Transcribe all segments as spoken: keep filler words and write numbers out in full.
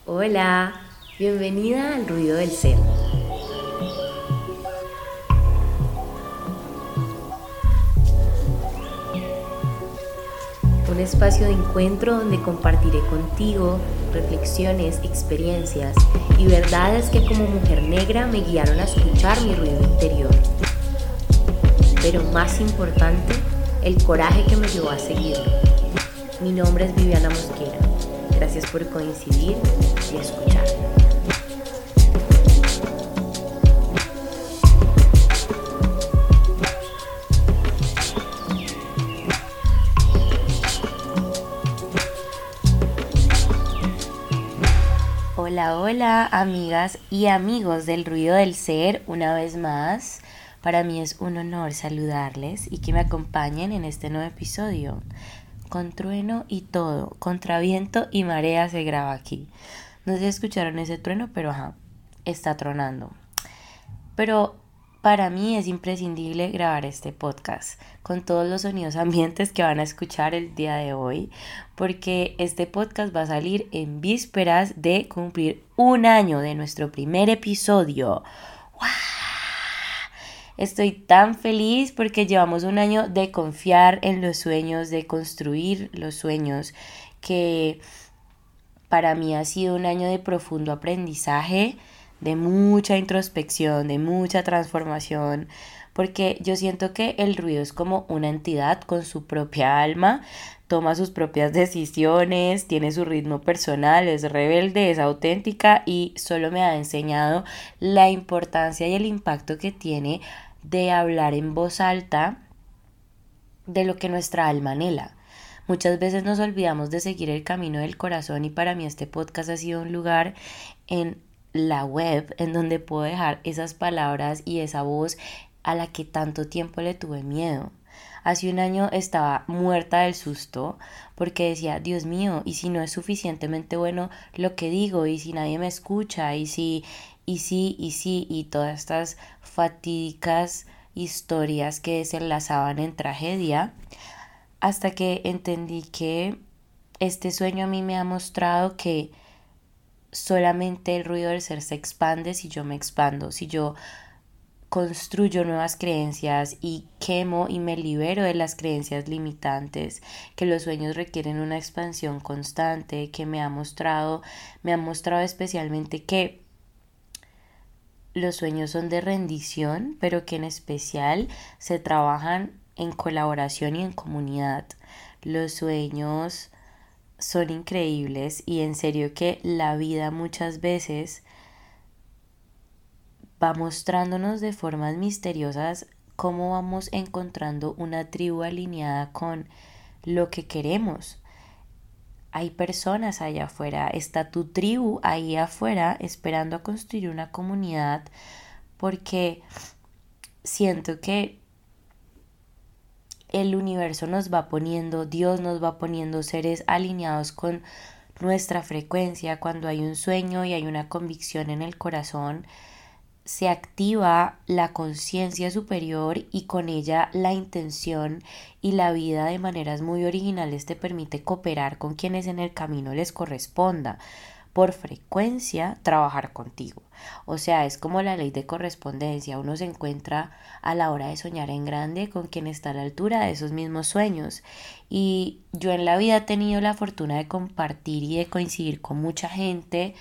Hola, bienvenida al Ruido del Ser. Un espacio de encuentro donde compartiré contigo reflexiones, experiencias y verdades que como mujer negra me guiaron a escuchar mi ruido interior. Pero más importante, el coraje que me llevó a seguirlo. Mi nombre es Viviana Mosquera. Gracias por coincidir y escuchar. Hola, hola, amigas y amigos del Ruido del Ser, una vez más. Para mí es un honor saludarles y que me acompañen en este nuevo episodio. Con trueno y todo, contra viento y marea se graba aquí. No sé si escucharon ese trueno, pero ajá, está tronando. Pero para mí es imprescindible grabar este podcast con todos los sonidos ambientes que van a escuchar el día de hoy, porque este podcast va a salir en vísperas de cumplir un año de nuestro primer episodio. ¡Wow! Estoy tan feliz porque llevamos un año de confiar en los sueños, de construir los sueños, que para mí ha sido un año de profundo aprendizaje, de mucha introspección, de mucha transformación, porque yo siento que el ruido es como una entidad con su propia alma, toma sus propias decisiones, tiene su ritmo personal, es rebelde, es auténtica y solo me ha enseñado la importancia y el impacto que tiene de hablar en voz alta de lo que nuestra alma anhela. Muchas veces nos olvidamos de seguir el camino del corazón y para mí este podcast ha sido un lugar en la web en donde puedo dejar esas palabras y esa voz a la que tanto tiempo le tuve miedo. Hace un año estaba muerta del susto porque decía, Dios mío, ¿y si no es suficientemente bueno lo que digo? ¿Y si nadie me escucha? ¿Y si, y si, y si? Y todas estas fatídicas historias que desenlazaban en tragedia, hasta que entendí que este sueño a mí me ha mostrado que solamente el ruido del ser se expande si yo me expando, si yo construyo nuevas creencias y quemo y me libero de las creencias limitantes, que los sueños requieren una expansión constante, que me ha mostrado, me ha mostrado especialmente que los sueños son de rendición, pero que en especial se trabajan en colaboración y en comunidad. Los sueños son increíbles y en serio que la vida muchas veces va mostrándonos de formas misteriosas cómo vamos encontrando una tribu alineada con lo que queremos. Hay personas allá afuera, está tu tribu ahí afuera esperando a construir una comunidad, porque siento que el universo nos va poniendo, Dios nos va poniendo seres alineados con nuestra frecuencia. Cuando hay un sueño y hay una convicción en el corazón, se activa la conciencia superior y con ella la intención, y la vida de maneras muy originales te permite cooperar con quienes en el camino les corresponda por frecuencia trabajar contigo. O sea, es como la ley de correspondencia, uno se encuentra a la hora de soñar en grande con quien está a la altura de esos mismos sueños. Y yo en la vida he tenido la fortuna de compartir y de coincidir con mucha gente.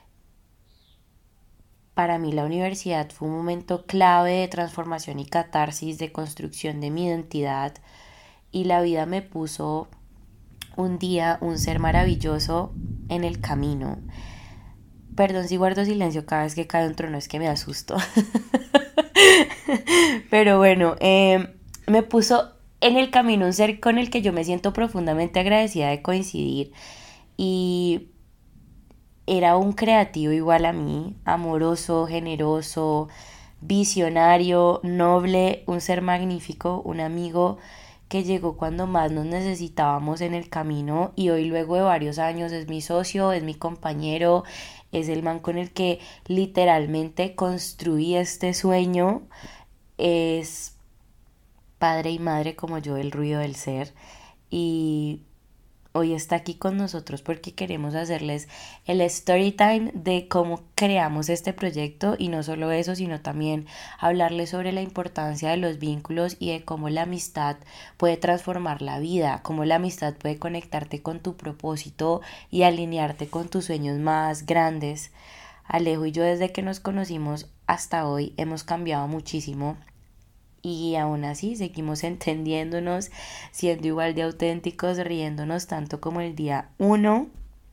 Para mí la universidad fue un momento clave de transformación y catarsis, de construcción de mi identidad, y la vida me puso un día un ser maravilloso en el camino. Perdón si guardo silencio cada vez que cae un trono, es que me asusto. Pero bueno, eh, me puso en el camino un ser con el que yo me siento profundamente agradecida de coincidir, y era un creativo igual a mí, amoroso, generoso, visionario, noble, un ser magnífico, un amigo que llegó cuando más nos necesitábamos en el camino, y hoy luego de varios años es mi socio, es mi compañero, es el man con el que literalmente construí este sueño, es padre y madre como yo del ruido del ser. Y hoy está aquí con nosotros porque queremos hacerles el story time de cómo creamos este proyecto y no solo eso, sino también hablarles sobre la importancia de los vínculos y de cómo la amistad puede transformar la vida, cómo la amistad puede conectarte con tu propósito y alinearte con tus sueños más grandes. Alejo y yo desde que nos conocimos hasta hoy hemos cambiado muchísimo y aún así seguimos entendiéndonos, siendo igual de auténticos, riéndonos tanto como el día uno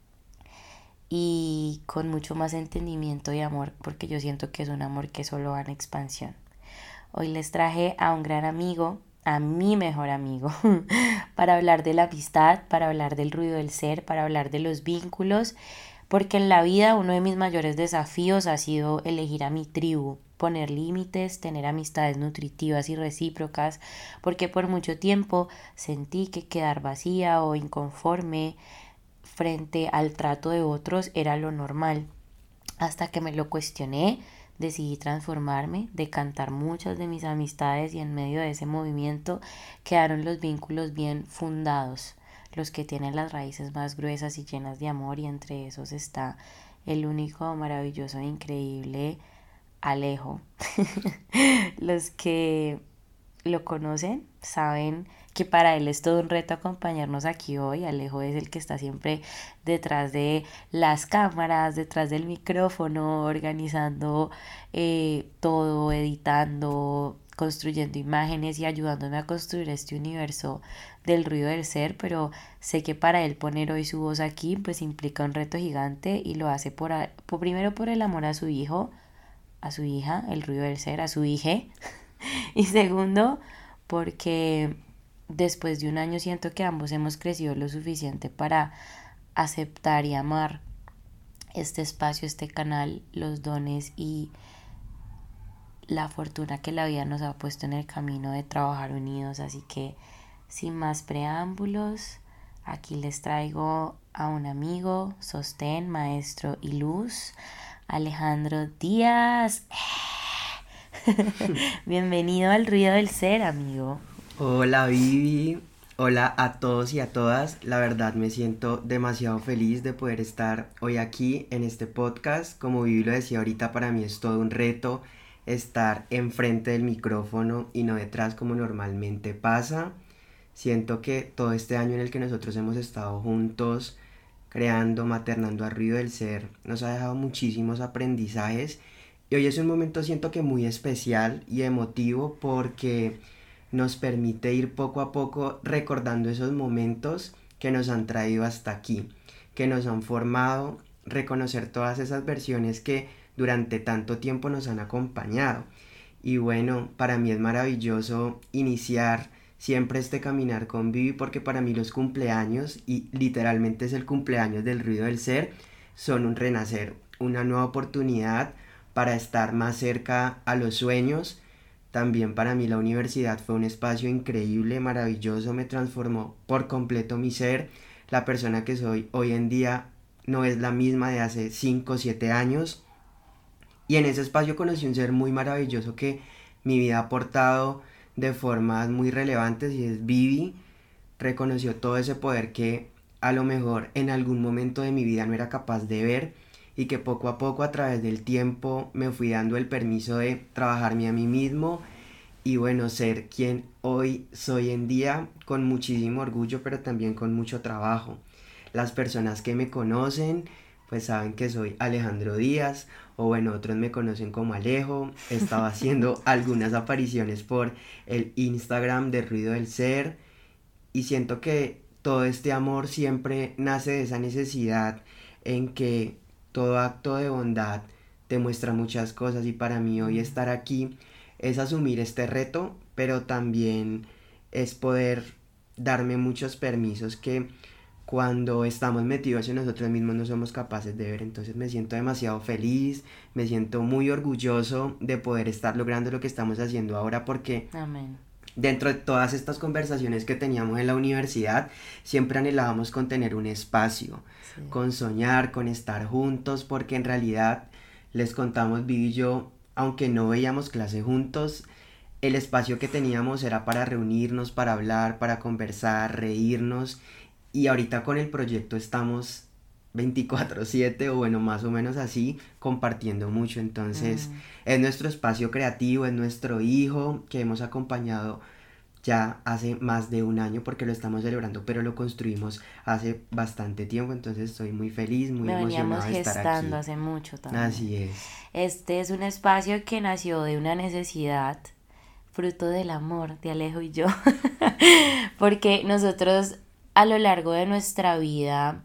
y con mucho más entendimiento y amor, porque yo siento que es un amor que solo va en expansión. Hoy les traje a un gran amigo, a mi mejor amigo, para hablar de la amistad, para hablar del ruido del ser, para hablar de los vínculos, porque en la vida uno de mis mayores desafíos ha sido elegir a mi tribu, poner límites, tener amistades nutritivas y recíprocas, porque por mucho tiempo sentí que quedar vacía o inconforme frente al trato de otros era lo normal. Hasta que me lo cuestioné, decidí transformarme, decantar muchas de mis amistades y en medio de ese movimiento quedaron los vínculos bien fundados, los que tienen las raíces más gruesas y llenas de amor, y entre esos está el único, maravilloso e increíble Alejo. Los que lo conocen saben que para él es todo un reto acompañarnos aquí hoy. Alejo es el que está siempre detrás de las cámaras, detrás del micrófono, organizando eh, todo, editando, construyendo imágenes y ayudándome a construir este universo del ruido del ser, pero sé que para él poner hoy su voz aquí pues implica un reto gigante y lo hace por, a, por primero por el amor a su hijo, a su hija, el ruido del ser, a su hija, y segundo porque después de un año siento que ambos hemos crecido lo suficiente para aceptar y amar este espacio, este canal, los dones y la fortuna que la vida nos ha puesto en el camino de trabajar unidos. Así que sin más preámbulos, aquí les traigo a un amigo, sostén, maestro y luz, Alejandro Díaz. Bienvenido al ruido del ser, amigo. Hola Vivi, hola a todos y a todas. La verdad me siento demasiado feliz de poder estar hoy aquí en este podcast. Como Vivi lo decía ahorita, para mí es todo un reto estar enfrente del micrófono y no detrás como normalmente pasa. Siento que todo este año en el que nosotros hemos estado juntos, creando, maternando al ruido del ser, nos ha dejado muchísimos aprendizajes. Y hoy es un momento, siento que muy especial y emotivo, porque nos permite ir poco a poco recordando esos momentos que nos han traído hasta aquí, que nos han formado, reconocer todas esas versiones que durante tanto tiempo nos han acompañado. Y bueno, para mí es maravilloso iniciar siempre este caminar con Vivi, porque para mí los cumpleaños, y literalmente es el cumpleaños del ruido del ser, son un renacer, una nueva oportunidad para estar más cerca a los sueños. También para mí la universidad fue un espacio increíble, maravilloso, me transformó por completo mi ser. La persona que soy hoy en día no es la misma de hace cinco o siete años. Y en ese espacio conocí un ser muy maravilloso que mi vida ha aportado de formas muy relevantes, y es Vivi. Reconoció todo ese poder que a lo mejor en algún momento de mi vida no era capaz de ver, y que poco a poco a través del tiempo me fui dando el permiso de trabajarme a mí mismo y bueno, ser quien hoy soy en día, con muchísimo orgullo pero también con mucho trabajo. Las personas que me conocen pues saben que soy Alejandro Díaz, o bueno, otros me conocen como Alejo. He estado haciendo algunas apariciones por el Instagram de Ruido del Ser, y siento que todo este amor siempre nace de esa necesidad en que todo acto de bondad te muestra muchas cosas, y para mí hoy estar aquí es asumir este reto, pero también es poder darme muchos permisos que cuando estamos metidos en nosotros mismos no somos capaces de ver. Entonces me siento demasiado feliz, me siento muy orgulloso de poder estar logrando lo que estamos haciendo ahora, porque Amén. dentro de todas estas conversaciones que teníamos en la universidad, siempre anhelábamos con tener un espacio, Sí. con soñar, con estar juntos, porque en realidad, les contamos, Vivi y yo, aunque no veíamos clase juntos, el espacio que teníamos era para reunirnos, para hablar, para conversar, reírnos, y ahorita con el proyecto estamos veinticuatro siete o bueno, más o menos así, compartiendo mucho. Entonces, Mm. es nuestro espacio creativo, es nuestro hijo que hemos acompañado ya hace más de un año porque lo estamos celebrando, pero lo construimos hace bastante tiempo. Entonces, estoy muy feliz, muy Lo veníamos emocionado de estar gestando aquí. hace mucho también. Así es. Este es un espacio que nació de una necesidad, fruto del amor de Alejo y yo, porque nosotros a lo largo de nuestra vida,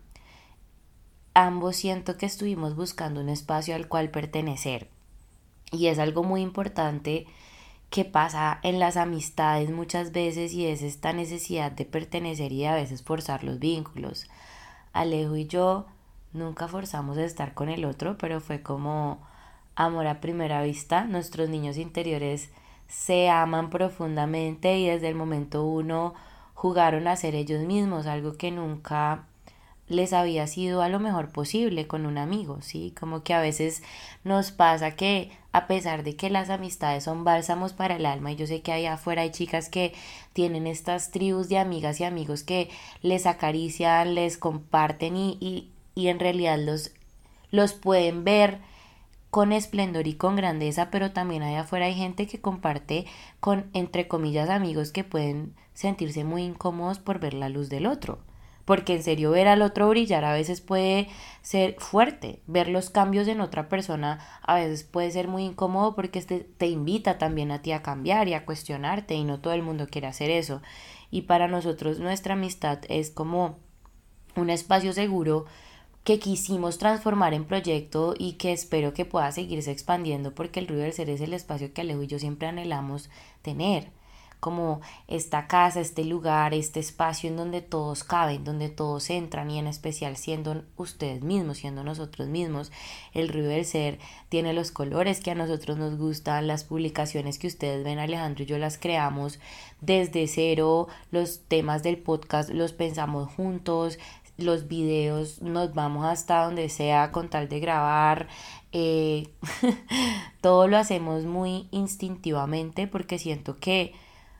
ambos siento que estuvimos buscando un espacio al cual pertenecer. Y es algo muy importante que pasa en las amistades muchas veces y es esta necesidad de pertenecer y a veces forzar los vínculos. Alejo y yo nunca forzamos a estar con el otro, pero fue como amor a primera vista. Nuestros niños interiores se aman profundamente y desde el momento uno jugaron a ser ellos mismos, algo que nunca les había sido a lo mejor posible con un amigo, ¿sí? Como que a veces nos pasa que a pesar de que las amistades son bálsamos para el alma, y yo sé que allá afuera hay chicas que tienen estas tribus de amigas y amigos que les acarician, les comparten y, y, y en realidad los, los pueden ver con esplendor y con grandeza, pero también allá afuera hay gente que comparte con, entre comillas, amigos que pueden sentirse muy incómodos por ver la luz del otro. Porque en serio ver al otro brillar a veces puede ser fuerte, ver los cambios en otra persona a veces puede ser muy incómodo porque este te invita también a ti a cambiar y a cuestionarte y no todo el mundo quiere hacer eso. Y para nosotros nuestra amistad es como un espacio seguro que quisimos transformar en proyecto y que espero que pueda seguirse expandiendo porque el Ruido del Ser es el espacio que Alejo y yo siempre anhelamos tener, como esta casa, este lugar, este espacio en donde todos caben, donde todos entran y en especial siendo ustedes mismos, siendo nosotros mismos. El Ruido del Ser tiene los colores que a nosotros nos gustan, las publicaciones que ustedes ven, Alejandro y yo las creamos desde cero, los temas del podcast los pensamos juntos, los videos nos vamos hasta donde sea con tal de grabar, eh, todo lo hacemos muy instintivamente porque siento que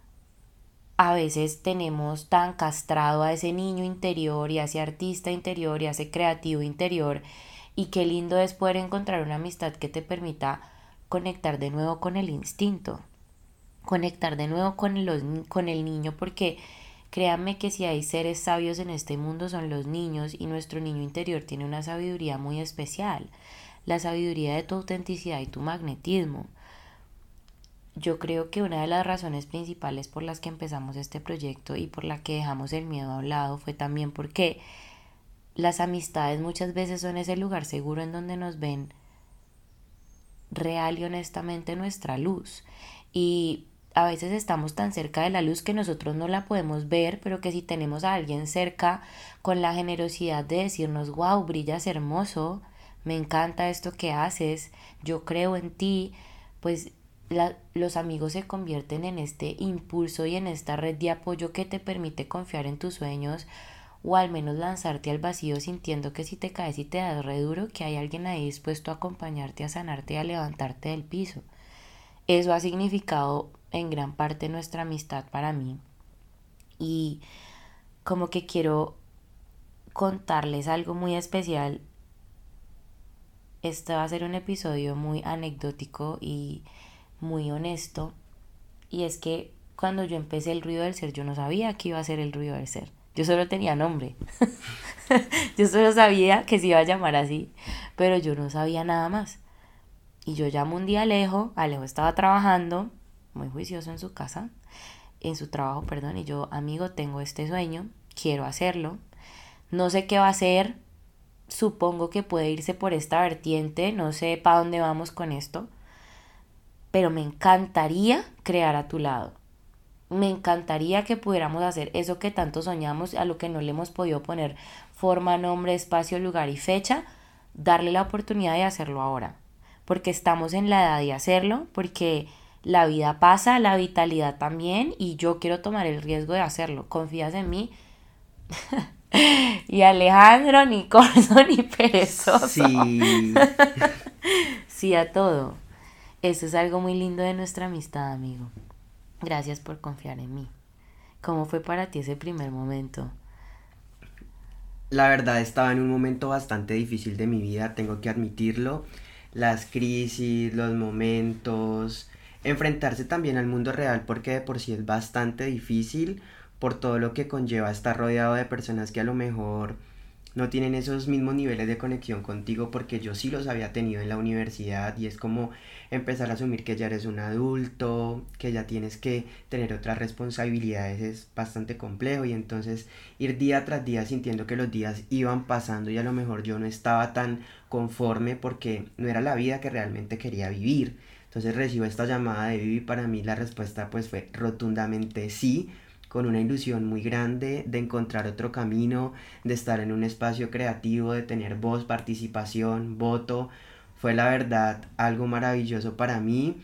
a veces tenemos tan castrado a ese niño interior y a ese artista interior y a ese creativo interior, y qué lindo es poder encontrar una amistad que te permita conectar de nuevo con el instinto, conectar de nuevo con, los, con el niño, porque créanme que si hay seres sabios en este mundo son los niños, y nuestro niño interior tiene una sabiduría muy especial, la sabiduría de tu autenticidad y tu magnetismo. Yo creo que una de las razones principales por las que empezamos este proyecto y por la que dejamos el miedo a un lado fue también porque las amistades muchas veces son ese lugar seguro en donde nos ven real y honestamente nuestra luz. Y a veces estamos tan cerca de la luz que nosotros no la podemos ver, pero que si tenemos a alguien cerca con la generosidad de decirnos, wow, brillas hermoso, me encanta esto que haces, yo creo en ti, pues la, los amigos se convierten en este impulso y en esta red de apoyo que te permite confiar en tus sueños o al menos lanzarte al vacío sintiendo que si te caes y te das re duro, que hay alguien ahí dispuesto a acompañarte, a sanarte y a levantarte del piso. Eso ha significado en gran parte nuestra amistad para mí, y como que quiero contarles algo muy especial. Este va a ser un episodio muy anecdótico y muy honesto, y es que cuando yo empecé el Ruido del Ser yo no sabía que iba a ser el Ruido del Ser, yo solo tenía nombre. Yo solo sabía que se iba a llamar así, pero yo no sabía nada más. Y yo llamo un día a Alejo, Alejo estaba trabajando, muy juicioso en su casa, en su trabajo, perdón, y yo, amigo, tengo este sueño, quiero hacerlo, no sé qué va a hacer, supongo que puede irse por esta vertiente, no sé para dónde vamos con esto, pero me encantaría crear a tu lado. Me encantaría que pudiéramos hacer eso que tanto soñamos, a lo que no le hemos podido poner forma, nombre, espacio, lugar y fecha, darle la oportunidad de hacerlo ahora. Porque estamos en la edad de hacerlo, porque la vida pasa, la vitalidad también, y yo quiero tomar el riesgo de hacerlo. ¿Confías en mí? Y Alejandro, ni corso ni perezoso. Sí. Sí a todo. Eso es algo muy lindo de nuestra amistad, amigo. Gracias por confiar en mí. ¿Cómo fue para ti ese primer momento? La verdad estaba en un momento bastante difícil de mi vida, tengo que admitirlo. Las crisis, los momentos, enfrentarse también al mundo real porque de por sí es bastante difícil por todo lo que conlleva estar rodeado de personas que a lo mejor no tienen esos mismos niveles de conexión contigo, porque yo sí los había tenido en la universidad y es como empezar a asumir que ya eres un adulto, que ya tienes que tener otras responsabilidades, es bastante complejo y entonces ir día tras día sintiendo que los días iban pasando y a lo mejor yo no estaba tan conforme porque no era la vida que realmente quería vivir. Entonces recibo esta llamada de Vivi y para mí la respuesta pues fue rotundamente sí, con una ilusión muy grande de encontrar otro camino, de estar en un espacio creativo, de tener voz, participación, voto. Fue la verdad algo maravilloso para mí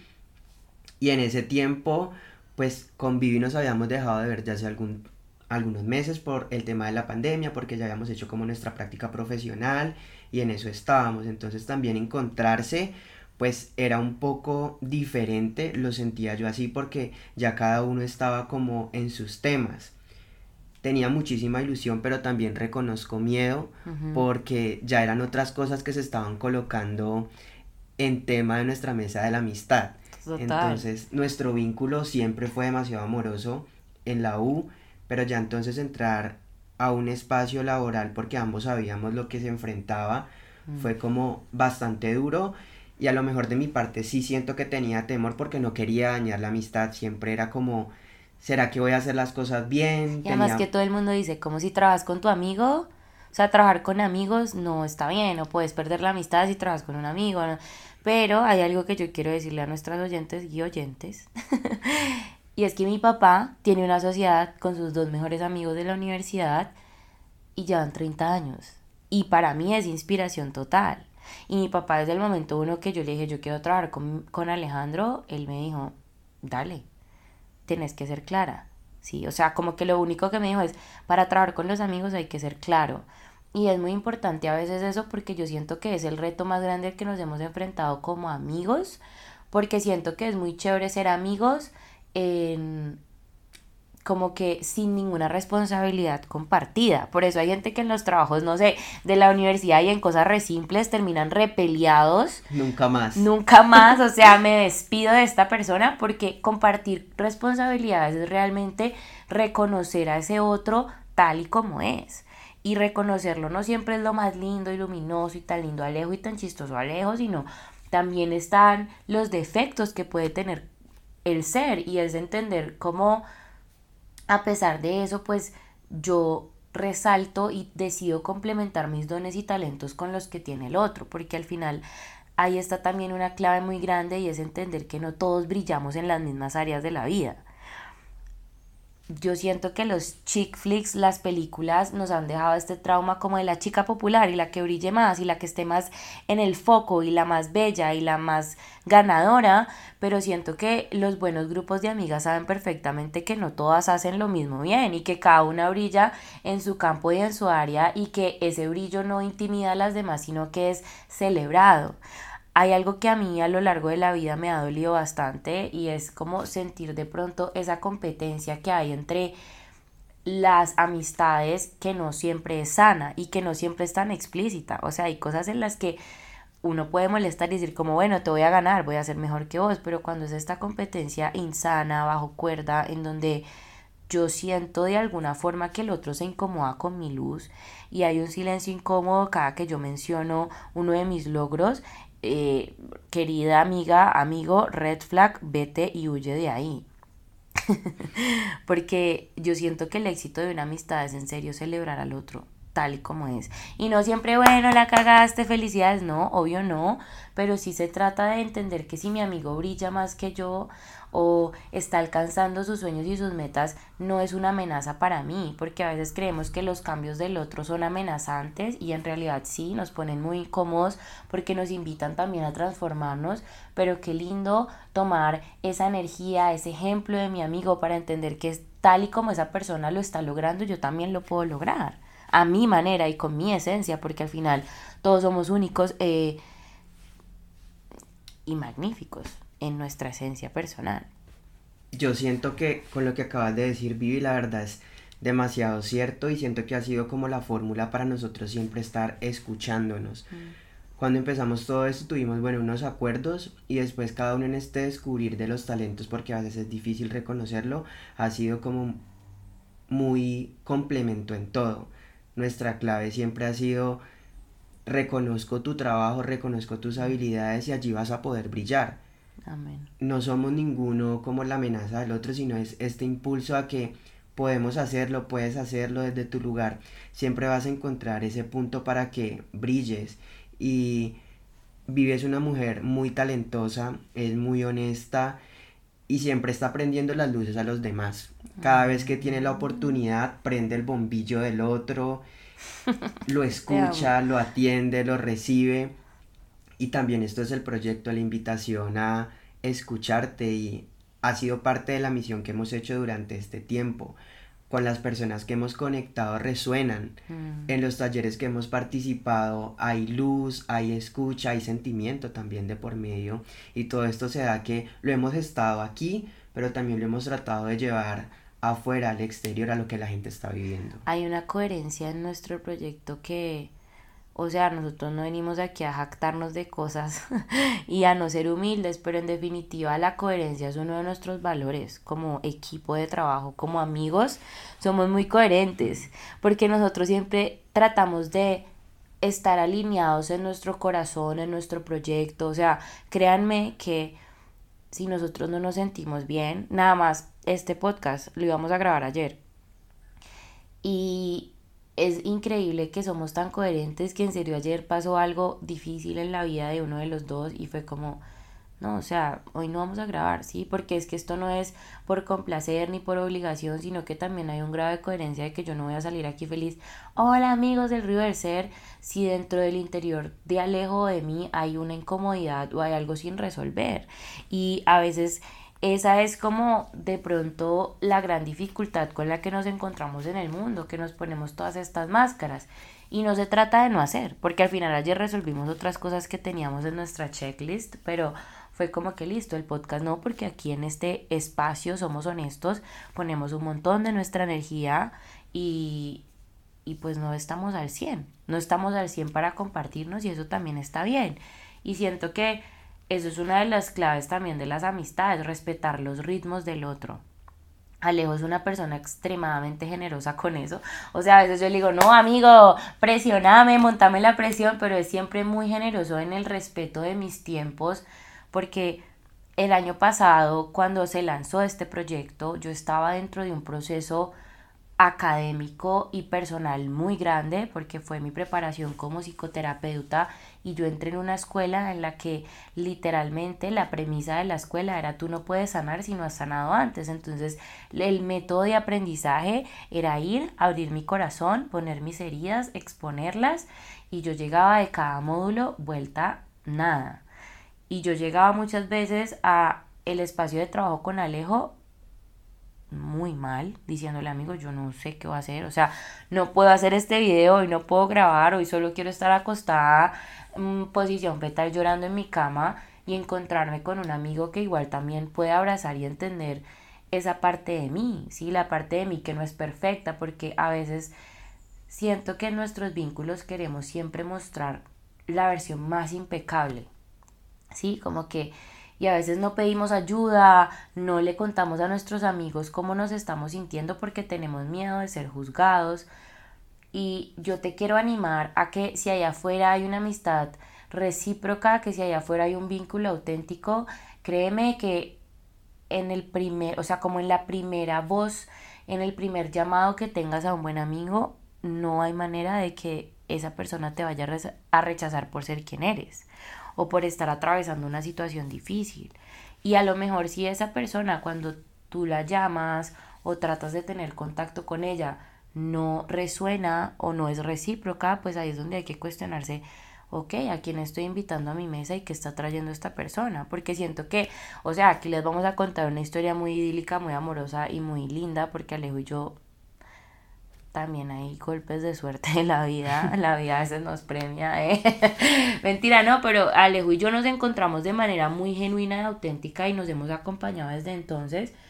y en ese tiempo pues con Vivi nos habíamos dejado de ver ya hace algún, algunos meses por el tema de la pandemia, porque ya habíamos hecho como nuestra práctica profesional y en eso estábamos. Entonces también encontrarse pues era un poco diferente, lo sentía yo así porque ya cada uno estaba como en sus temas. Tenía muchísima ilusión, pero también reconozco miedo Ujú. porque ya eran otras cosas que se estaban colocando en tema de nuestra mesa de la amistad. Total. Entonces, nuestro vínculo siempre fue demasiado amoroso en la U, pero ya entonces entrar a un espacio laboral porque ambos sabíamos lo que se enfrentaba Mm. fue como bastante duro y a lo mejor de mi parte sí siento que tenía temor porque no quería dañar la amistad, siempre era como, ¿será que voy a hacer las cosas bien? Y además que Tenía todo el mundo dice, como si trabajas con tu amigo, o sea, trabajar con amigos no está bien, no puedes perder la amistad si trabajas con un amigo, ¿no? Pero hay algo que yo quiero decirle a nuestras oyentes y oyentes, y es que mi papá tiene una sociedad con sus dos mejores amigos de la universidad y llevan treinta años. Y para mí es inspiración total. Y mi papá desde el momento uno que yo le dije, yo quiero trabajar con, con Alejandro, él me dijo, dale, tienes que ser clara. Sí, o sea, como que lo único que me dijo es, para trabajar con los amigos hay que ser claro. Y es muy importante a veces eso porque yo siento que es el reto más grande al que nos hemos enfrentado como amigos, porque siento que es muy chévere ser amigos en, como que sin ninguna responsabilidad compartida. Por eso hay gente que en los trabajos, no sé, de la universidad y en cosas re simples terminan repeliados. nunca más. Nunca más, o sea, me despido de esta persona porque compartir responsabilidades es realmente reconocer a ese otro tal y como es. Y reconocerlo no siempre es lo más lindo y luminoso y tan lindo Alejo y tan chistoso Alejo, sino también están los defectos que puede tener el ser y es entender cómo a pesar de eso, pues yo resalto y decido complementar mis dones y talentos con los que tiene el otro, porque al final ahí está también una clave muy grande y es entender que no todos brillamos en las mismas áreas de la vida. Yo siento que los chick flicks, las películas, nos han dejado este trauma como de la chica popular y la que brille más y la que esté más en el foco y la más bella y la más ganadora, pero siento que los buenos grupos de amigas saben perfectamente que no todas hacen lo mismo bien y que cada una brilla en su campo y en su área y que ese brillo no intimida a las demás, sino que es celebrado. Hay algo que a mí a lo largo de la vida me ha dolido bastante y es como sentir de pronto esa competencia que hay entre las amistades que no siempre es sana y que no siempre es tan explícita. O sea, hay cosas en las que uno puede molestar y decir como, bueno, te voy a ganar, voy a ser mejor que vos, pero cuando es esta competencia insana, bajo cuerda, en donde yo siento de alguna forma que el otro se incomoda con mi luz y hay un silencio incómodo cada que yo menciono uno de mis logros, eh, querida amiga, amigo, red flag, vete y huye de ahí. Porque yo siento que el éxito de una amistad es en serio celebrar al otro tal y como es. Y no siempre, bueno, la cagaste, felicidades, no, obvio no, pero sí se trata de entender que si mi amigo brilla más que yo o está alcanzando sus sueños y sus metas, no es una amenaza para mí, porque a veces creemos que los cambios del otro son amenazantes y en realidad sí, nos ponen muy incómodos porque nos invitan también a transformarnos, pero qué lindo tomar esa energía, ese ejemplo de mi amigo para entender que es tal y como esa persona lo está logrando, yo también lo puedo lograr a mi manera y con mi esencia, porque al final todos somos únicos eh, y magníficos en nuestra esencia personal. Yo siento que con lo que acabas de decir, Vivi, la verdad es demasiado cierto y siento que ha sido como la fórmula para nosotros siempre estar escuchándonos. Mm. Cuando empezamos todo esto tuvimos, bueno, unos acuerdos y después cada uno en este descubrir de los talentos, porque a veces es difícil reconocerlo, ha sido como muy complemento en todo. Nuestra clave siempre ha sido: reconozco tu trabajo, reconozco tus habilidades y allí vas a poder brillar. Amén. No somos ninguno como la amenaza del otro, sino es este impulso a que podemos hacerlo, puedes hacerlo desde tu lugar. Siempre vas a encontrar ese punto para que brilles. Y Vivi es una mujer muy talentosa, es muy honesta y siempre está prendiendo las luces a los demás. Cada vez que tiene la oportunidad, prende el bombillo del otro, lo escucha, lo atiende, lo recibe. Y también esto es el proyecto, la invitación a escucharte, y ha sido parte de la misión que hemos hecho durante este tiempo. Con las personas que hemos conectado resuenan. Mm. En los talleres que hemos participado hay luz, hay escucha, hay sentimiento también de por medio. Y todo esto se da que lo hemos estado aquí, pero también lo hemos tratado de llevar afuera, al exterior, a lo que la gente está viviendo. Hay una coherencia en nuestro proyecto que, o sea, nosotros no venimos aquí a jactarnos de cosas y a no ser humildes, pero en definitiva la coherencia es uno de nuestros valores como equipo de trabajo, como amigos, somos muy coherentes, porque nosotros siempre tratamos de estar alineados en nuestro corazón, en nuestro proyecto. O sea, créanme que si nosotros no nos sentimos bien, nada más este podcast lo íbamos a grabar ayer y es increíble que somos tan coherentes que en serio ayer pasó algo difícil en la vida de uno de los dos y fue como, no, o sea, hoy no vamos a grabar, ¿sí? Porque es que esto no es por complacer ni por obligación, sino que también hay un grado de coherencia de que yo no voy a salir aquí feliz. Hola amigos del Ruido del Ser, si dentro del interior de Alejo o de mí hay una incomodidad o hay algo sin resolver. Y a veces esa es como de pronto la gran dificultad con la que nos encontramos en el mundo, que nos ponemos todas estas máscaras. Y no se trata de no hacer, porque al final ayer resolvimos otras cosas que teníamos en nuestra checklist, pero fue como que listo, el podcast no, porque aquí en este espacio somos honestos, ponemos un montón de nuestra energía y, y pues no estamos al cien, no estamos al cien para compartirnos y eso también está bien. Y siento que eso es una de las claves también de las amistades, respetar los ritmos del otro. Alejo es una persona extremadamente generosa con eso. O sea, a veces yo le digo, no, amigo, presioname, montame la presión, pero es siempre muy generoso en el respeto de mis tiempos, porque el año pasado, cuando se lanzó este proyecto, yo estaba dentro de un proceso académico y personal muy grande, porque fue mi preparación como psicoterapeuta y yo entré en una escuela en la que literalmente la premisa de la escuela era: tú no puedes sanar si no has sanado antes. Entonces el método de aprendizaje era ir, abrir mi corazón, poner mis heridas, exponerlas, y yo llegaba de cada módulo vuelta nada. Y yo llegaba muchas veces a el espacio de trabajo con Alejo muy mal, diciéndole, amigo, yo no sé qué voy a hacer, o sea, no puedo hacer este video, hoy no puedo grabar, hoy solo quiero estar acostada en posición fetal llorando en mi cama, y encontrarme con un amigo que igual también puede abrazar y entender esa parte de mí, ¿sí? La parte de mí que no es perfecta, porque a veces siento que en nuestros vínculos queremos siempre mostrar la versión más impecable, ¿sí? Como que y a veces no pedimos ayuda, no le contamos a nuestros amigos cómo nos estamos sintiendo porque tenemos miedo de ser juzgados. Y yo te quiero animar a que si allá afuera hay una amistad recíproca, que si allá afuera hay un vínculo auténtico, créeme que en el primer, o sea, como en la primera voz, en el primer llamado que tengas a un buen amigo, no hay manera de que esa persona te vaya a rechazar por ser quien eres o por estar atravesando una situación difícil. Y a lo mejor si esa persona, cuando tú la llamas o tratas de tener contacto con ella, no resuena o no es recíproca, pues ahí es donde hay que cuestionarse, ok, ¿a quién estoy invitando a mi mesa y qué está trayendo esta persona? Porque siento que, o sea, aquí les vamos a contar una historia muy idílica, muy amorosa y muy linda, porque Alejo y yo también hay golpes de suerte en la vida, la vida a veces nos premia, ¿eh? Mentira, no, pero Alejo y yo nos encontramos de manera muy genuina y auténtica y nos hemos acompañado desde entonces,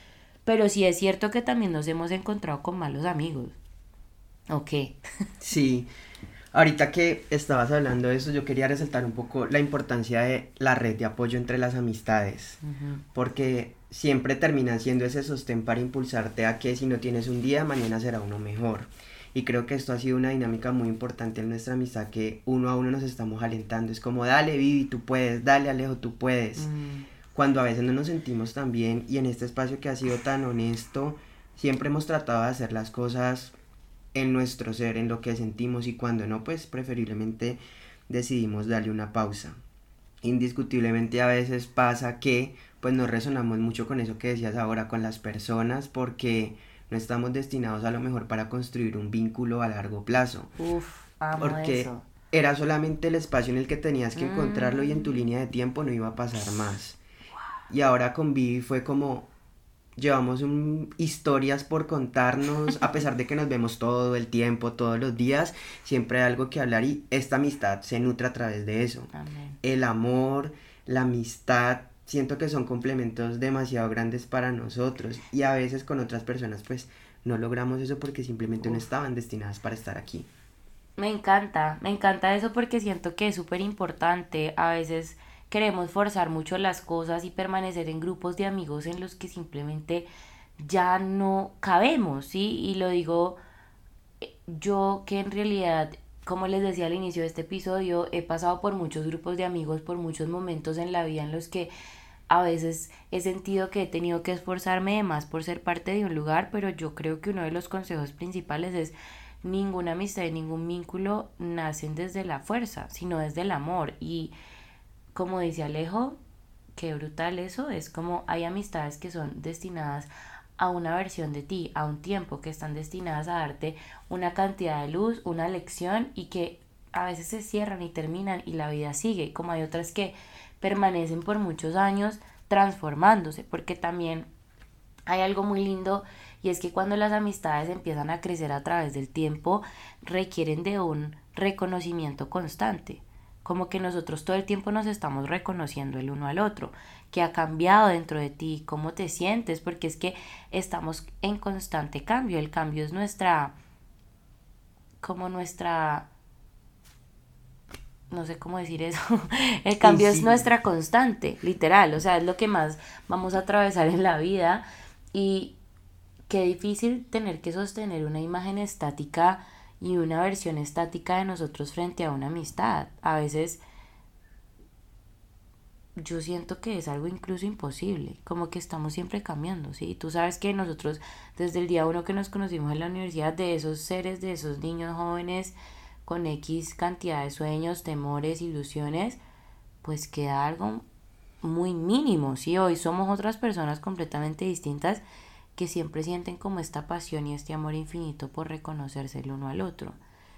pero sí es cierto que también nos hemos encontrado con malos amigos. Ok. Sí, ahorita que estabas hablando de eso, yo quería resaltar un poco la importancia de la red de apoyo entre las amistades, Ujú. porque siempre terminan siendo ese sostén para impulsarte a que si no tienes un día, mañana será uno mejor. Y creo que esto ha sido una dinámica muy importante en nuestra amistad, que uno a uno nos estamos alentando. Es como, dale Vivi, tú puedes, dale Alejo, tú puedes. Mm. Cuando a veces no nos sentimos tan bien, y en este espacio que ha sido tan honesto, siempre hemos tratado de hacer las cosas en nuestro ser, en lo que sentimos, y cuando no, pues preferiblemente decidimos darle una pausa. Indiscutiblemente a veces pasa que pues no resonamos mucho con eso que decías ahora, con las personas, porque no estamos destinados a lo mejor para construir un vínculo a largo plazo, Uf, amo porque eso. era solamente el espacio en el que tenías que encontrarlo, y en tu Mm. línea de tiempo no iba a pasar más. Y ahora con Vivi fue como, llevamos un, historias por contarnos, a pesar de que nos vemos todo el tiempo, todos los días, siempre hay algo que hablar, y esta amistad se nutre a través de eso. Amén. El amor, la amistad, siento que son complementos demasiado grandes para nosotros, y a veces con otras personas pues no logramos eso porque simplemente no Uf. estaban destinadas para estar aquí. Me encanta, me encanta eso porque siento que es súper importante. A veces queremos forzar mucho las cosas y permanecer en grupos de amigos en los que simplemente ya no cabemos, ¿sí? Y lo digo yo, que en realidad, como les decía al inicio de este episodio, he pasado por muchos grupos de amigos, por muchos momentos en la vida en los que a veces he sentido que he tenido que esforzarme de más por ser parte de un lugar, pero yo creo que uno de los consejos principales es: ninguna amistad y ningún vínculo nacen desde la fuerza, sino desde el amor. Y como dice Alejo, qué brutal eso, es como hay amistades que son destinadas a una versión de ti, a un tiempo, que están destinadas a darte una cantidad de luz, una lección, y que a veces se cierran y terminan y la vida sigue, como hay otras que permanecen por muchos años transformándose, porque también hay algo muy lindo, y es que cuando las amistades empiezan a crecer a través del tiempo, requieren de un reconocimiento constante, como que nosotros todo el tiempo nos estamos reconociendo el uno al otro, qué ha cambiado dentro de ti, cómo te sientes, porque es que estamos en constante cambio. El cambio es nuestra, como nuestra, no sé cómo decir eso, el Y cambio es sí, nuestra constante, literal, o sea, es lo que más vamos a atravesar en la vida. Y qué difícil tener que sostener una imagen estática y una versión estática de nosotros frente a una amistad. A veces yo siento que es algo incluso imposible, como que estamos siempre cambiando, ¿sí? Tú sabes que nosotros, desde el día uno que nos conocimos en la universidad, de esos seres, de esos niños jóvenes con X cantidad de sueños, temores, ilusiones, pues queda algo muy mínimo, ¿sí? Hoy somos otras personas completamente distintas, que siempre sienten como esta pasión y este amor infinito por reconocerse el uno al otro.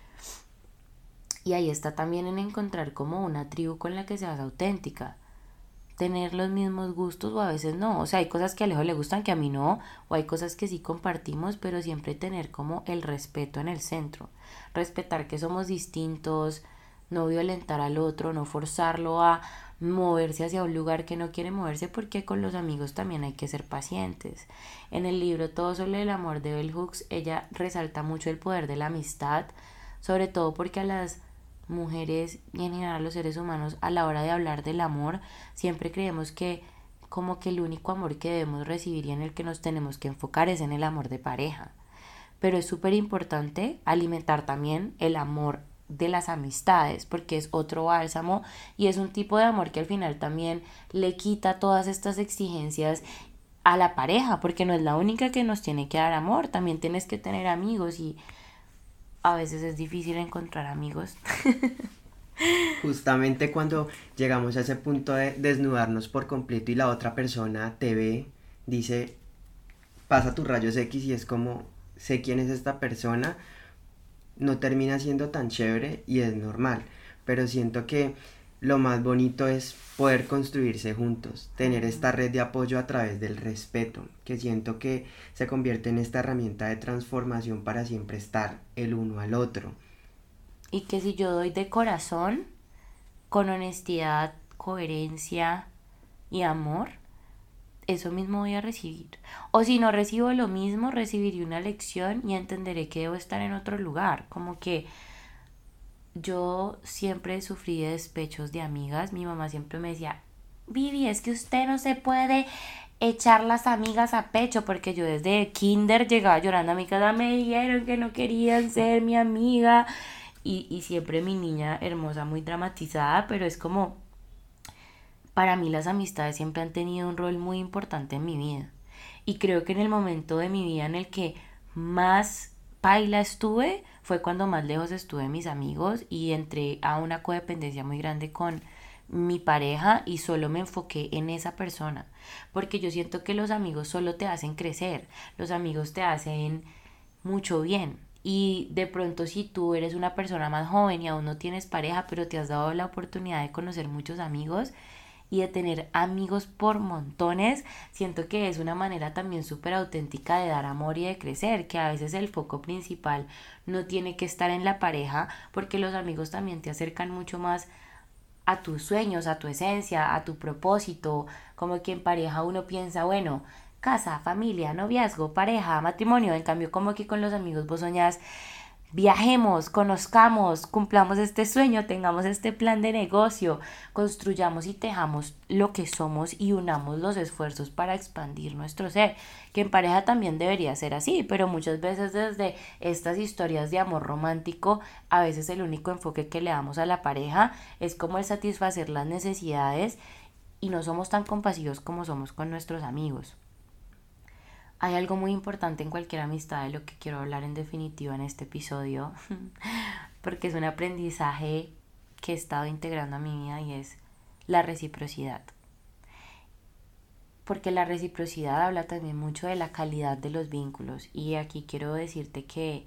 Y ahí está también en encontrar como una tribu con la que seas auténtica, tener los mismos gustos o a veces no, o sea, hay cosas que a Alejo le gustan que a mí no, o hay cosas que sí compartimos, pero siempre tener como el respeto en el centro, respetar que somos distintos, no violentar al otro, no forzarlo a moverse hacia un lugar que no quiere moverse, porque con los amigos también hay que ser pacientes. En el libro Todo sobre el amor de Bell Hooks, ella resalta mucho el poder de la amistad, sobre todo porque a las mujeres y en general a los seres humanos, a la hora de hablar del amor, siempre creemos que como que el único amor que debemos recibir y en el que nos tenemos que enfocar es en el amor de pareja. Pero es súper importante alimentar también el amor de las amistades, porque es otro bálsamo y es un tipo de amor que al final también le quita todas estas exigencias a la pareja, porque no es la única que nos tiene que dar amor, también tienes que tener amigos, y a veces es difícil encontrar amigos. justamente cuando llegamos a ese punto de desnudarnos por completo y la otra persona te ve, dice, pasa tus rayos X, y es como, sé quién es esta persona, no termina siendo tan chévere y es normal, pero siento que lo más bonito es poder construirse juntos, tener esta red de apoyo a través del respeto, que siento que se convierte en esta herramienta de transformación para siempre estar el uno al otro. Y que si yo doy de corazón, con honestidad, coherencia y amor, eso mismo voy a recibir. O si no recibo lo mismo, recibiré una lección y entenderé que debo estar en otro lugar. Como que yo siempre sufrí de despechos de amigas. Mi mamá siempre me decía, Vivi, es que usted no se puede echar las amigas a pecho, porque yo desde kinder llegaba llorando a mi casa, me dijeron que no querían ser mi amiga. Y, y siempre mi niña hermosa, muy dramatizada, pero es como, para mí las amistades siempre han tenido un rol muy importante en mi vida. Y creo que en el momento de mi vida en el que más paila estuve fue cuando más lejos estuve de mis amigos y entré a una codependencia muy grande con mi pareja y solo me enfoqué en esa persona. Porque yo siento que los amigos solo te hacen crecer, los amigos te hacen mucho bien. Y de pronto si tú eres una persona más joven y aún no tienes pareja, pero te has dado la oportunidad de conocer muchos amigos y de tener amigos por montones, siento que es una manera también súper auténtica de dar amor y de crecer, que a veces el foco principal no tiene que estar en la pareja, porque los amigos también te acercan mucho más a tus sueños, a tu esencia, a tu propósito, como que en pareja uno piensa, bueno, casa, familia, noviazgo, pareja, matrimonio, en cambio como que con los amigos vos soñás, viajemos, conozcamos, cumplamos este sueño, tengamos este plan de negocio, construyamos y tejamos lo que somos y unamos los esfuerzos para expandir nuestro ser, que en pareja también debería ser así, pero muchas veces desde estas historias de amor romántico, a veces el único enfoque que le damos a la pareja es como el satisfacer las necesidades y no somos tan compasivos como somos con nuestros amigos. Hay algo muy importante en cualquier amistad de lo que quiero hablar en definitiva en este episodio, porque es un aprendizaje que he estado integrando a mi vida y es la reciprocidad. Porque la reciprocidad habla también mucho de la calidad de los vínculos y aquí quiero decirte que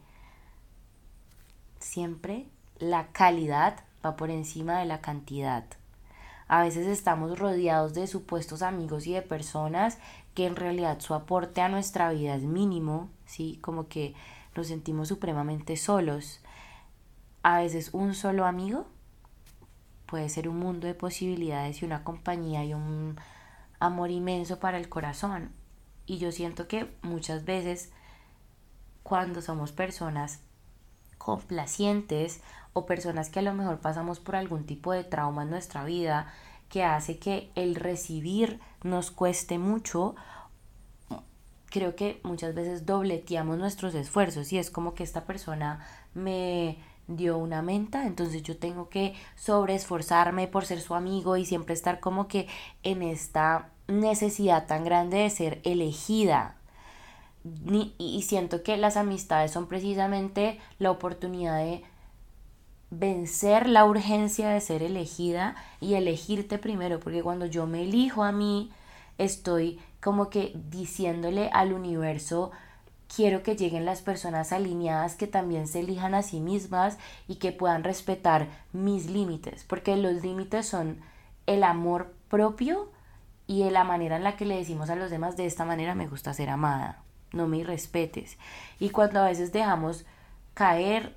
siempre la calidad va por encima de la cantidad. A veces estamos rodeados de supuestos amigos y de personas que en realidad su aporte a nuestra vida es mínimo, ¿sí? Como que nos sentimos supremamente solos. A veces un solo amigo puede ser un mundo de posibilidades y una compañía y un amor inmenso para el corazón. Y yo siento que muchas veces cuando somos personas complacientes o personas que a lo mejor pasamos por algún tipo de trauma en nuestra vida que hace que el recibir nos cueste mucho, creo que muchas veces dobleteamos nuestros esfuerzos y es como que esta persona me dio una menta, entonces yo tengo que sobreesforzarme por ser su amigo y siempre estar como que en esta necesidad tan grande de ser elegida. Y siento que las amistades son precisamente la oportunidad de vencer la urgencia de ser elegida y elegirte primero, porque cuando yo me elijo a mí, estoy como que diciéndole al universo, quiero que lleguen las personas alineadas que también se elijan a sí mismas y que puedan respetar mis límites, porque los límites son el amor propio y la manera en la que le decimos a los demás, de esta manera me gusta ser amada, no me irrespetes. Y cuando a veces dejamos caer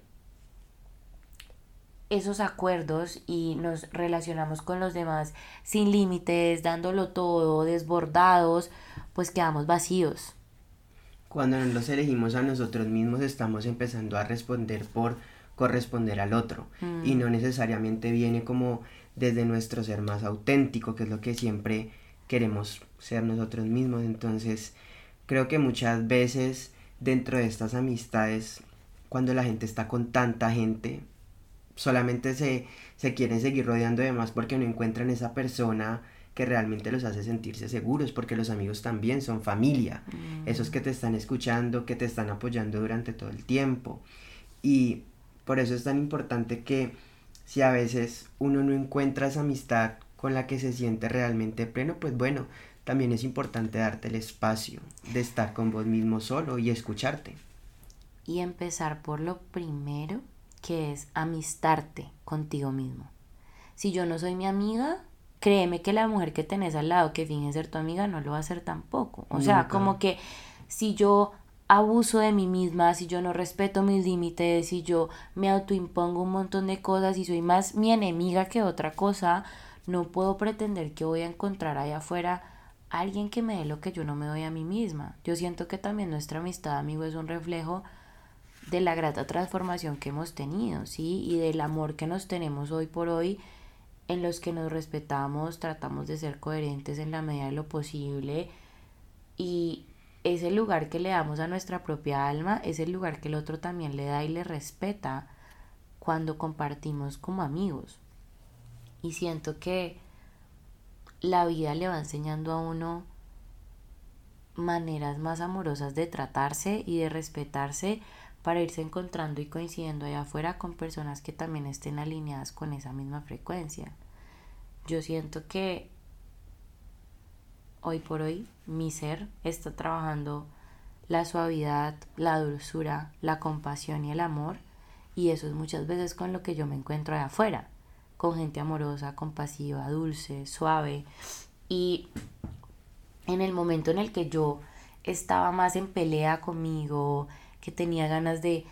esos acuerdos y nos relacionamos con los demás sin límites, dándolo todo, desbordados, pues quedamos vacíos. Cuando nos los elegimos a nosotros mismos estamos empezando a responder por corresponder al otro mm. y no necesariamente viene como desde nuestro ser más auténtico, que es lo que siempre queremos ser nosotros mismos. Entonces creo que muchas veces dentro de estas amistades, cuando la gente está con tanta gente, solamente se, se quieren seguir rodeando de más porque no encuentran esa persona que realmente los hace sentirse seguros, porque los amigos también son familia, mm. esos que te están escuchando, que te están apoyando durante todo el tiempo. Y por eso es tan importante que si a veces uno no encuentra esa amistad con la que se siente realmente pleno, pues bueno, también es importante darte el espacio de estar con vos mismo solo y escucharte. Y empezar por lo primero, que es amistarte contigo mismo. Si yo no soy mi amiga, créeme que la mujer que tenés al lado que finge ser tu amiga no lo va a hacer tampoco. O sea, Nunca. Como que si yo abuso de mí misma, si yo no respeto mis límites, si yo me autoimpongo un montón de cosas y soy más mi enemiga que otra cosa, no puedo pretender que voy a encontrar allá afuera alguien que me dé lo que yo no me doy a mí misma. Yo siento que también nuestra amistad, amigo, es un reflejo de la grata transformación que hemos tenido, ¿sí? Y del amor que nos tenemos hoy por hoy, en los que nos respetamos, tratamos de ser coherentes en la medida de lo posible, y ese lugar que le damos a nuestra propia alma es el lugar que el otro también le da y le respeta cuando compartimos como amigos. Y siento que la vida le va enseñando a uno maneras más amorosas de tratarse y de respetarse para irse encontrando y coincidiendo allá afuera con personas que también estén alineadas con esa misma frecuencia. Yo siento que hoy por hoy mi ser está trabajando la suavidad, la dulzura, la compasión y el amor, y eso es muchas veces con lo que yo me encuentro allá afuera, con gente amorosa, compasiva, dulce, suave. Y en el momento en el que yo estaba más en pelea conmigo, que tenía ganas de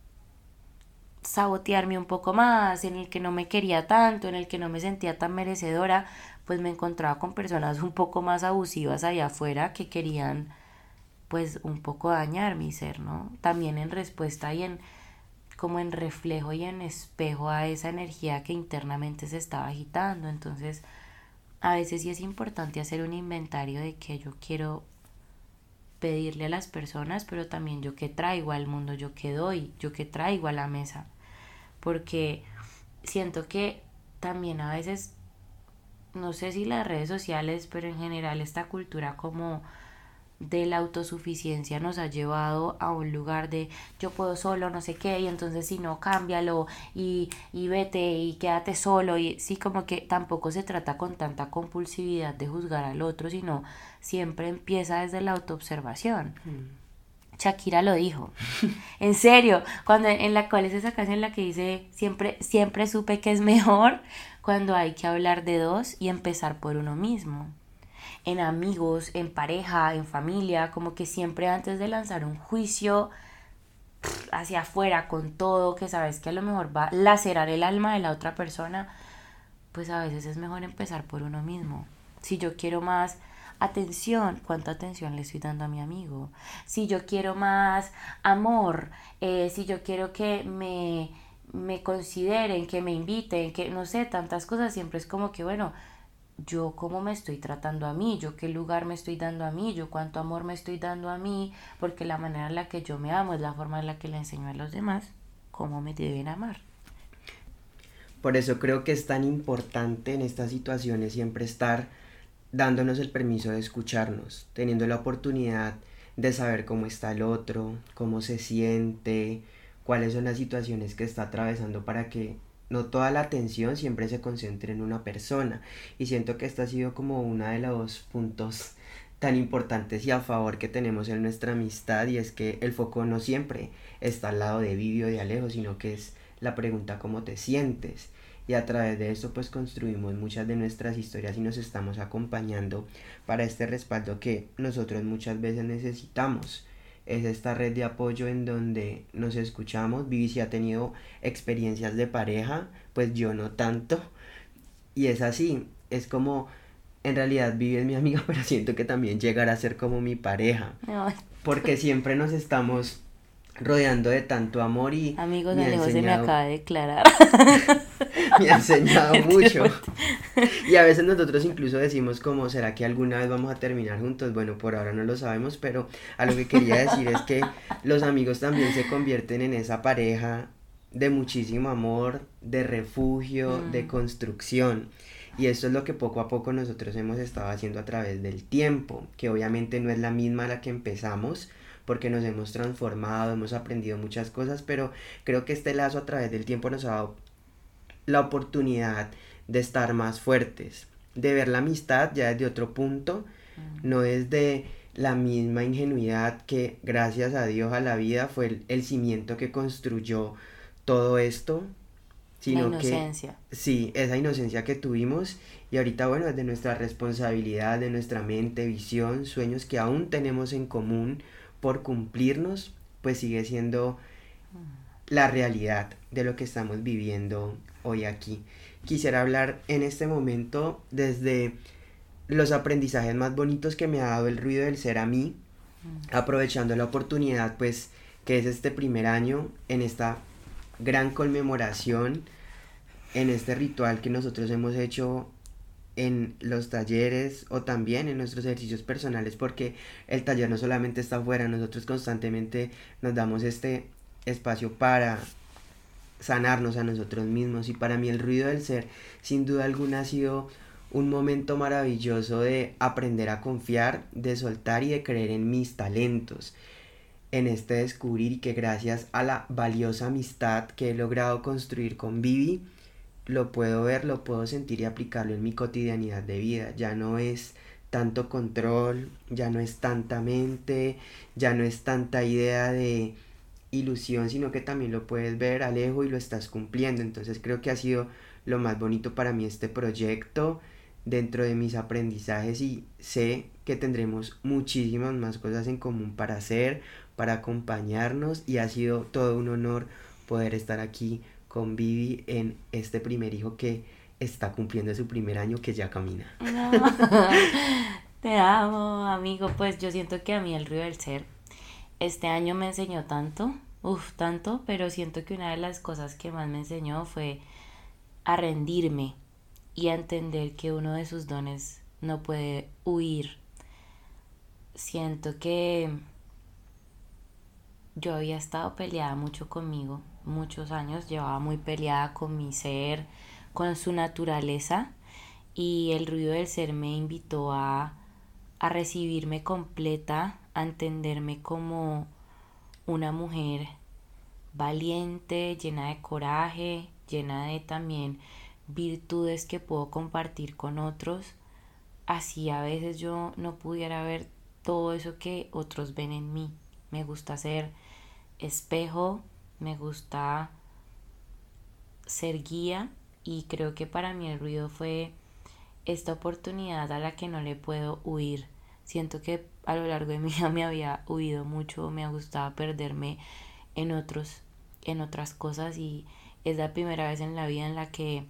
sabotearme un poco más, en el que no me quería tanto, en el que no me sentía tan merecedora, pues me encontraba con personas un poco más abusivas allá afuera que querían pues un poco dañar mi ser, ¿no? También en respuesta y en como en reflejo y en espejo a esa energía que internamente se estaba agitando. Entonces, a veces sí es importante hacer un inventario de qué yo quiero pedirle a las personas, pero también yo qué traigo al mundo, yo qué doy, yo qué traigo a la mesa. Porque siento que también a veces, no sé si las redes sociales, pero en general esta cultura como de la autosuficiencia nos ha llevado a un lugar de yo puedo solo, no sé qué, y entonces si no, cámbialo y, y vete y quédate solo. Y sí, como que tampoco se trata con tanta compulsividad de juzgar al otro, sino siempre empieza desde la autoobservación. Mm. Shakira lo dijo. En serio, cuando en la cual es esa canción en la que dice siempre, siempre supe que es mejor cuando hay que hablar de dos y empezar por uno mismo. En amigos, en pareja, en familia, como que siempre antes de lanzar un juicio hacia afuera con todo, que sabes que a lo mejor va a lacerar el alma de la otra persona, pues a veces es mejor empezar por uno mismo. Si yo quiero más atención, ¿cuánta atención le estoy dando a mi amigo? Si yo quiero más amor, eh, si yo quiero que me, me consideren, que me inviten, que no sé, tantas cosas, siempre es como que, bueno, yo cómo me estoy tratando a mí, yo qué lugar me estoy dando a mí, yo cuánto amor me estoy dando a mí, porque la manera en la que yo me amo es la forma en la que le enseño a los demás cómo me deben amar. Por eso creo que es tan importante en estas situaciones siempre estar dándonos el permiso de escucharnos, teniendo la oportunidad de saber cómo está el otro, cómo se siente, cuáles son las situaciones que está atravesando para que no toda la atención siempre se concentre en una persona. Y siento que esta ha sido como uno de los puntos tan importantes y a favor que tenemos en nuestra amistad, y es que el foco no siempre está al lado de Vivi o de Alejo, sino que es la pregunta cómo te sientes. Y a través de esto pues construimos muchas de nuestras historias y nos estamos acompañando para este respaldo que nosotros muchas veces necesitamos. Es esta red de apoyo en donde nos escuchamos. Vivi sí ha tenido experiencias de pareja, pues yo no tanto. Y es así, es como, en realidad Vivi es mi amiga, pero siento que también llegará a ser como mi pareja. Ay. Porque siempre nos estamos rodeando de tanto amor y amigos, me ha Alejo se me enseñado, acaba de declarar. me ha enseñado mucho. Y a veces nosotros incluso decimos como, ¿será que alguna vez vamos a terminar juntos? Bueno, por ahora no lo sabemos, pero a lo que quería decir es que los amigos también se convierten en esa pareja de muchísimo amor, de refugio, mm. de construcción. Y esto es lo que poco a poco nosotros hemos estado haciendo a través del tiempo, que obviamente no es la misma a la que empezamos, porque nos hemos transformado, hemos aprendido muchas cosas, pero creo que este lazo a través del tiempo nos ha dado la oportunidad de estar más fuertes, de ver la amistad ya desde otro punto, mm. no desde la misma ingenuidad que gracias a Dios, a la vida, fue el, el cimiento que construyó todo esto, sino la inocencia. Que sí, esa inocencia que tuvimos, y ahorita bueno, desde nuestra responsabilidad, de nuestra mente, visión, sueños que aún tenemos en común por cumplirnos, pues sigue siendo la realidad de lo que estamos viviendo hoy aquí. Quisiera hablar en este momento desde los aprendizajes más bonitos que me ha dado el ruido del ser a mí, aprovechando la oportunidad pues que es este primer año en esta gran conmemoración, en este ritual que nosotros hemos hecho en los talleres o también en nuestros ejercicios personales, porque el taller no solamente está afuera, nosotros constantemente nos damos este espacio para sanarnos a nosotros mismos. Y para mí el ruido del ser sin duda alguna ha sido un momento maravilloso de aprender a confiar, de soltar y de creer en mis talentos, en este descubrir, y que gracias a la valiosa amistad que he logrado construir con Vivi, lo puedo ver, lo puedo sentir y aplicarlo en mi cotidianidad de vida. Ya no es tanto control, ya no es tanta mente, ya no es tanta idea de ilusión, sino que también lo puedes ver, Alejo, y lo estás cumpliendo. Entonces creo que ha sido lo más bonito para mí este proyecto dentro de mis aprendizajes, y sé que tendremos muchísimas más cosas en común para hacer, para acompañarnos, y ha sido todo un honor poder estar aquí con Vivi en este primer hijo que está cumpliendo su primer año, que ya camina. No, te amo, amigo. Pues yo siento que a mí el ruido del ser este año me enseñó tanto, uff, tanto, pero siento que una de las cosas que más me enseñó fue a rendirme y a entender que uno de sus dones no puede huir. Siento que yo había estado peleada mucho conmigo, muchos años, llevaba muy peleada con mi ser, con su naturaleza, y el ruido del ser me invitó a, a recibirme completa, a entenderme como una mujer valiente, llena de coraje, llena de también virtudes que puedo compartir con otros. Así a veces yo no pudiera ver todo eso que otros ven en mí. Me gusta ser espejo, me gusta ser guía, y creo que para mí el ruido fue esta oportunidad a la que no le puedo huir. Siento que a lo largo de mi vida me había huido mucho, me gustaba perderme en otros, en otras cosas, y es la primera vez en la vida en la que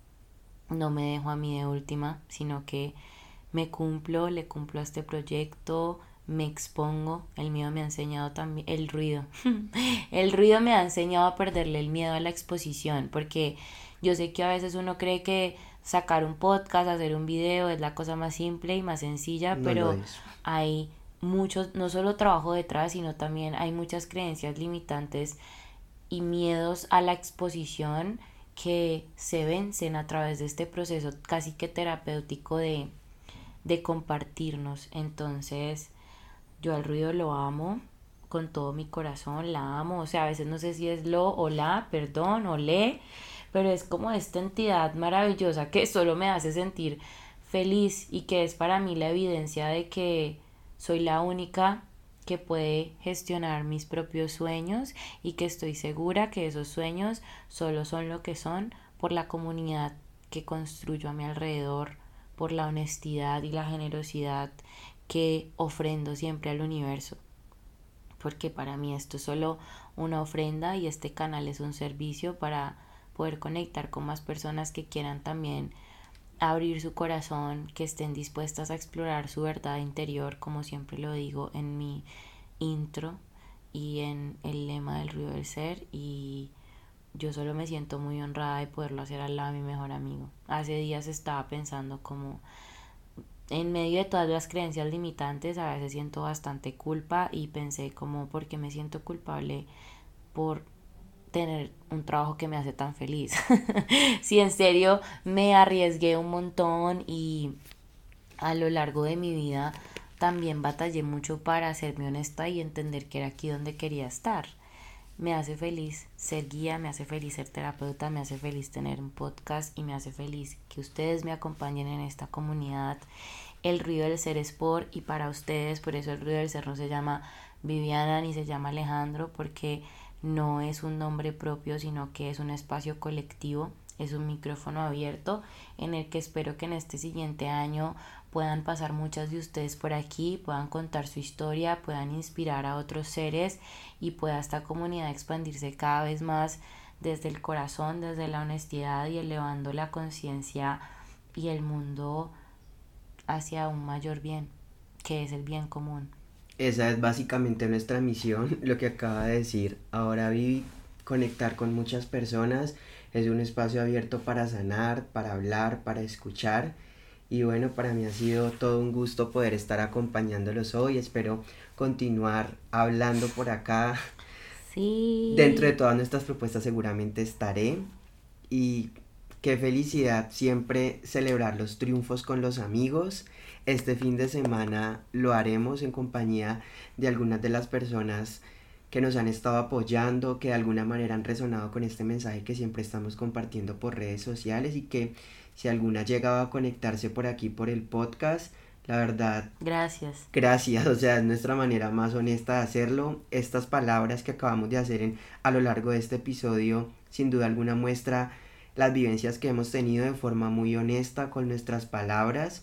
no me dejo a mí de última, sino que me cumplo, le cumplo a este proyecto, me expongo. El miedo me ha enseñado también, el ruido, el ruido me ha enseñado a perderle el miedo a la exposición, porque yo sé que a veces uno cree que sacar un podcast, hacer un video es la cosa más simple y más sencilla, No pero hay mucho, no solo trabajo detrás, sino también hay muchas creencias limitantes y miedos a la exposición que se vencen a través de este proceso casi que terapéutico de, de compartirnos. Entonces yo al ruido lo amo con todo mi corazón, la amo, o sea, a veces no sé si es lo o la, perdón, o le, pero es como esta entidad maravillosa que solo me hace sentir feliz, y que es para mí la evidencia de que soy la única que puede gestionar mis propios sueños, y que estoy segura que esos sueños solo son lo que son por la comunidad que construyo a mi alrededor, por la honestidad y la generosidad que ofrendo siempre al universo, porque para mí esto es solo una ofrenda y este canal es un servicio para poder conectar con más personas que quieran también abrir su corazón, que estén dispuestas a explorar su verdad interior, como siempre lo digo en mi intro y en el lema del ruido del ser. Y yo solo me siento muy honrada de poderlo hacer al lado de mi mejor amigo. Hace días estaba pensando como en medio de todas las creencias limitantes, a veces siento bastante culpa, y pensé como, ¿por qué me siento culpable por tener un trabajo que me hace tan feliz? Si en serio me arriesgué un montón, y a lo largo de mi vida también batallé mucho para serme honesta y entender que era aquí donde quería estar. Me hace feliz ser guía, me hace feliz ser terapeuta, me hace feliz tener un podcast, y me hace feliz que ustedes me acompañen en esta comunidad. El ruido del ser es por y para ustedes, por eso el ruido del ser no se llama Viviana ni se llama Alejandro, porque no es un nombre propio, sino que es un espacio colectivo, es un micrófono abierto en el que espero que en este siguiente año puedan pasar muchas de ustedes por aquí, puedan contar su historia, puedan inspirar a otros seres, y pueda esta comunidad expandirse cada vez más desde el corazón, desde la honestidad, y elevando la conciencia y el mundo hacia un mayor bien, que es el bien común. Esa es básicamente nuestra misión, lo que acaba de decir ahora Vivi, conectar con muchas personas. Es un espacio abierto para sanar, para hablar, para escuchar. Y bueno, para mí ha sido todo un gusto poder estar acompañándolos hoy. Espero continuar hablando por acá. Sí. Dentro de todas nuestras propuestas seguramente estaré. Y qué felicidad siempre celebrar los triunfos con los amigos. Este fin de semana lo haremos en compañía de algunas de las personas que nos han estado apoyando, que de alguna manera han resonado con este mensaje que siempre estamos compartiendo por redes sociales, y que si alguna llegaba a conectarse por aquí por el podcast, la verdad, gracias. Gracias, o sea, es nuestra manera más honesta de hacerlo. Estas palabras que acabamos de hacer en, a lo largo de este episodio, sin duda alguna muestra las vivencias que hemos tenido de forma muy honesta con nuestras palabras,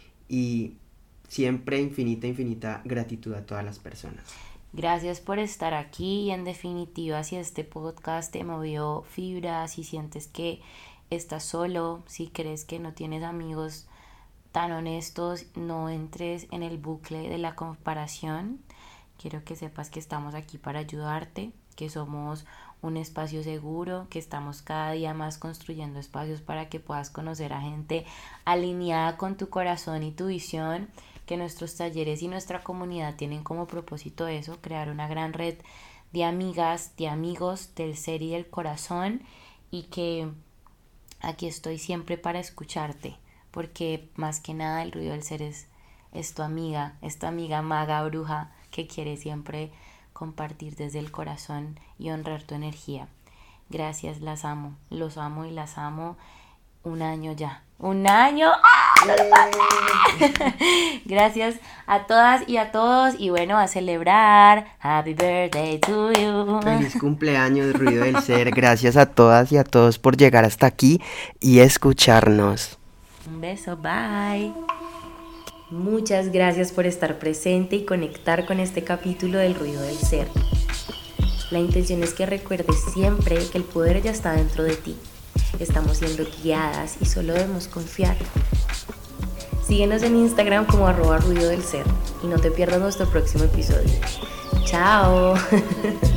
y siempre infinita, infinita gratitud a todas las personas. Gracias por estar aquí, y en definitiva, si este podcast te movió fibra, si sientes que estás solo, si crees que no tienes amigos tan honestos, no entres en el bucle de la comparación. Quiero que sepas que estamos aquí para ayudarte, que somos un espacio seguro, que estamos cada día más construyendo espacios para que puedas conocer a gente alineada con tu corazón y tu visión, que nuestros talleres y nuestra comunidad tienen como propósito eso, crear una gran red de amigas, de amigos del ser y del corazón, y que aquí estoy siempre para escucharte, porque más que nada el ruido del ser es, es tu amiga, es tu amiga maga, bruja, que quiere siempre compartir desde el corazón y honrar tu energía. Gracias, las amo, los amo y las amo. Un año ya, un año. ¡Ah! ¡No lo puedo creer! Gracias a todas y a todos, y bueno, a celebrar. Happy birthday to you. Feliz cumpleaños, Ruido del Ser. Gracias a todas y a todos por llegar hasta aquí y escucharnos. Un beso, bye. Muchas gracias por estar presente y conectar con este capítulo del Ruido del Ser. La intención es que recuerdes siempre que el poder ya está dentro de ti. Estamos siendo guiadas y solo debemos confiar. Síguenos en Instagram como arroba ruido del ser y no te pierdas nuestro próximo episodio. ¡Chao!